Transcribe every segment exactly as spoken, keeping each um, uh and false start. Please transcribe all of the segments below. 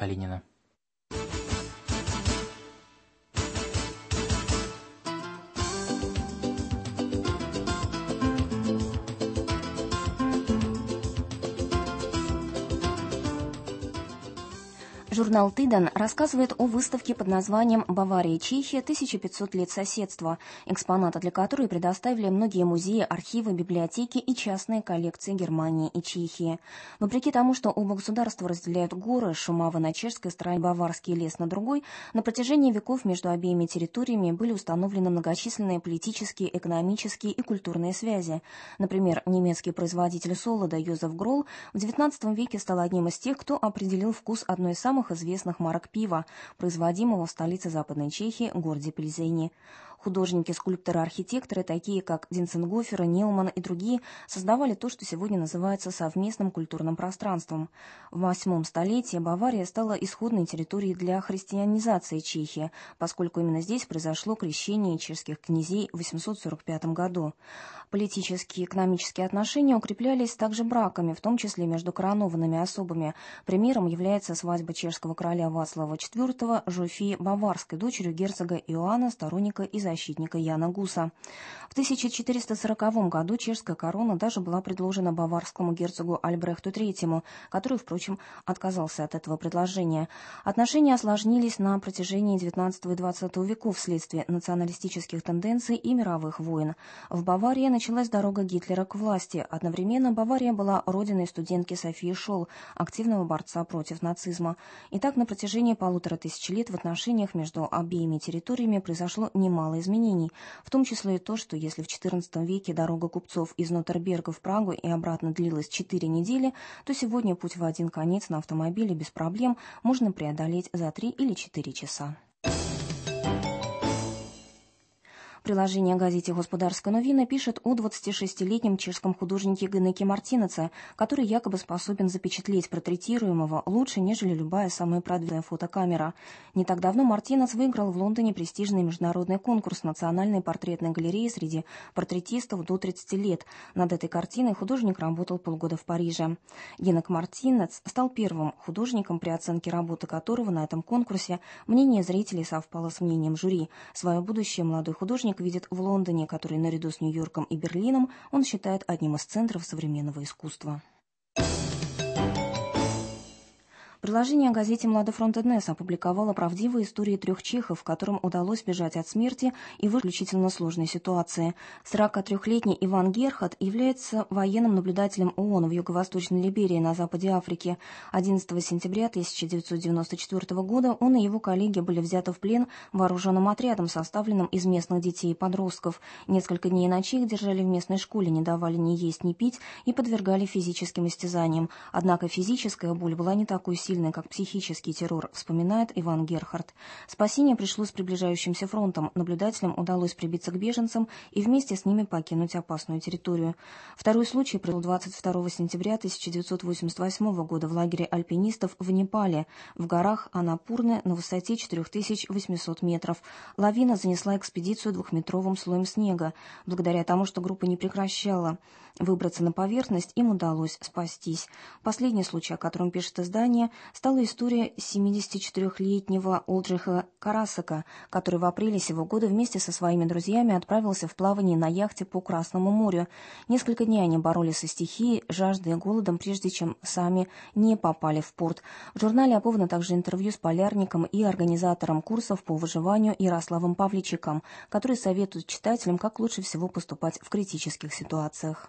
Калинина. Журнал «Тыдан» рассказывает о выставке под названием «Бавария, Чехия. тысяча пятьсот лет соседства», экспонаты для которой предоставили многие музеи, архивы, библиотеки и частные коллекции Германии и Чехии. Вопреки тому, что оба государства разделяют горы, Шумава на чешской стороне, Баварский лес на другой, на протяжении веков между обеими территориями были установлены многочисленные политические, экономические и культурные связи. Например, немецкий производитель солода Йозеф Гролл в девятнадцатом веке стал одним из тех, кто определил вкус одной из самых известных марок пива, производимого в столице Западной Чехии, городе Пильзене. Художники, скульпторы, архитекторы, такие как Динценгофер, Неуман и другие, создавали то, что сегодня называется совместным культурным пространством. В восьмом столетии Бавария стала исходной территорией для христианизации Чехии, поскольку именно здесь произошло крещение чешских князей в восемьсот сорок пятом году. Политические и экономические отношения укреплялись также браками, в том числе между коронованными особами. Примером является свадьба чешского короля Вацлава четвёртого с Жофией Баварской, дочерью герцога Иоанна, сторонника и защитника Яна Гуса. В тысяча четыреста сороковом году чешская корона даже была предложена баварскому герцогу Альбрехту третьему, который, впрочем, отказался от этого предложения. Отношения осложнились на протяжении девятнадцатого и двадцатого веков вследствие националистических тенденций и мировых войн. В Баварии началась дорога Гитлера к власти. Одновременно Бавария была родиной студентки Софии Шолл, активного борца против нацизма. И так на протяжении полутора тысяч лет в отношениях между обеими территориями произошло немало изменений, в том числе и то, что если в четырнадцатом веке дорога купцов из Нотерберга в Прагу и обратно длилась четыре недели, то сегодня путь в один конец на автомобиле без проблем можно преодолеть за три или четыре часа. Приложение газете «Господарская новина» пишет о двадцатишестилетнем чешском художнике Генеке Мартинеце, который якобы способен запечатлеть портретируемого лучше, нежели любая самая продвинутая фотокамера. Не так давно Мартинец выиграл в Лондоне престижный международный конкурс Национальной портретной галереи среди портретистов до тридцати лет. Над этой картиной художник работал полгода в Париже. Генек Мартинец стал первым художником, при оценке работы которого на этом конкурсе мнение зрителей совпало с мнением жюри. Свое будущее молодой художник видит в Лондоне, который наряду с Нью-Йорком и Берлином он считает одним из центров современного искусства. Приложение газете «Младофронт ДНС» опубликовало правдивые истории трех чехов, которым удалось бежать от смерти и в исключительно сложной ситуации. сорокатрёхлетний Иван Герхард является военным наблюдателем ООН в Юго-Восточной Либерии на западе Африки. одиннадцатого сентября тысяча девятьсот девяносто четвёртого года он и его коллеги были взяты в плен вооруженным отрядом, составленным из местных детей и подростков. Несколько дней и ночей их держали в местной школе, не давали ни есть, ни пить и подвергали физическим истязаниям. Однако физическая боль была не такой сильной, как психический террор, вспоминает Иван Герхард. Спасение пришло с приближающимся фронтом. Наблюдателям удалось прибиться к беженцам и вместе с ними покинуть опасную территорию. Второй случай произошел двадцать второго сентября тысяча девятьсот восемьдесят восьмого года в лагере альпинистов в Непале, в горах Анапурны на высоте четыре тысячи восемьсот метров. Лавина занесла экспедицию двухметровым слоем снега. Благодаря тому, что группа не прекращала выбраться на поверхность, им удалось спастись. Последний случай, о котором пишет издание, стала история семидесятичетырёхлетнего Олджиха Карасака, который в апреле сего года вместе со своими друзьями отправился в плавание на яхте по Красному морю. Несколько дней они боролись со стихией, жаждой и голодом, прежде чем сами не попали в порт. В журнале опубликовано также интервью с полярником и организатором курсов по выживанию Ярославом Павличиком, который советует читателям, как лучше всего поступать в критических ситуациях.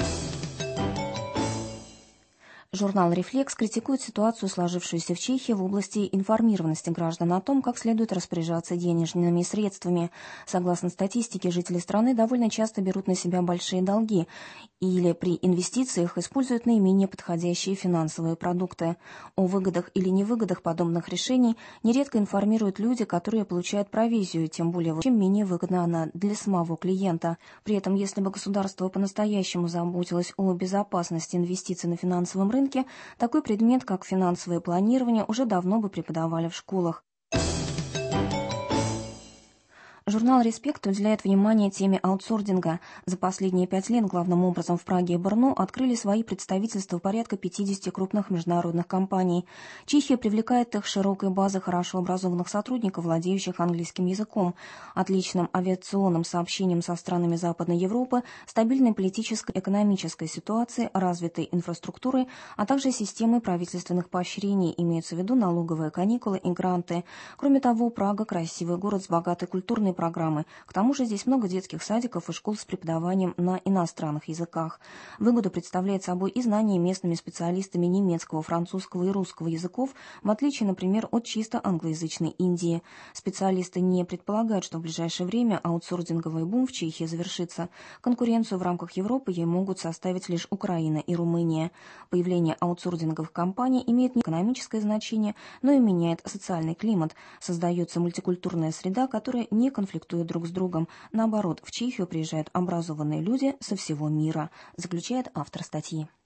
Журнал «Рефлекс» критикует ситуацию, сложившуюся в Чехии в области информированности граждан о том, как следует распоряжаться денежными средствами. Согласно статистике, жители страны довольно часто берут на себя большие долги или при инвестициях используют наименее подходящие финансовые продукты. О выгодах или невыгодах подобных решений нередко информируют люди, которые получают провизию, тем более чем менее выгодна она для самого клиента. При этом, если бы государство по-настоящему заботилось о безопасности инвестиций на финансовом рынке, такой предмет, как финансовое планирование, уже давно бы преподавали в школах. Журнал «Респект» уделяет внимание теме аутсорсинга. За последние пять лет главным образом в Праге и Брно открыли свои представительства порядка пятидесяти крупных международных компаний. Чехия привлекает их широкой базой хорошо образованных сотрудников, владеющих английским языком, отличным авиационным сообщением со странами Западной Европы, стабильной политической и экономической ситуацией, развитой инфраструктурой, а также системой правительственных поощрений, имеются в виду налоговые каникулы и гранты. Кроме того, Прага – красивый город с богатой культурной программы. К тому же здесь много детских садиков и школ с преподаванием на иностранных языках. Выгоду представляет собой и знание местными специалистами немецкого, французского и русского языков, в отличие, например, от чисто англоязычной Индии. Специалисты не предполагают, что в ближайшее время аутсорсинговый бум в Чехии завершится. Конкуренцию в рамках Европы ей могут составить лишь Украина и Румыния. Появление аутсорсинговых компаний имеет не экономическое значение, но и меняет социальный климат. Создается мультикультурная среда, которая не конфликтуют друг с другом. Наоборот, в Чехию приезжают образованные люди со всего мира, заключает автор статьи.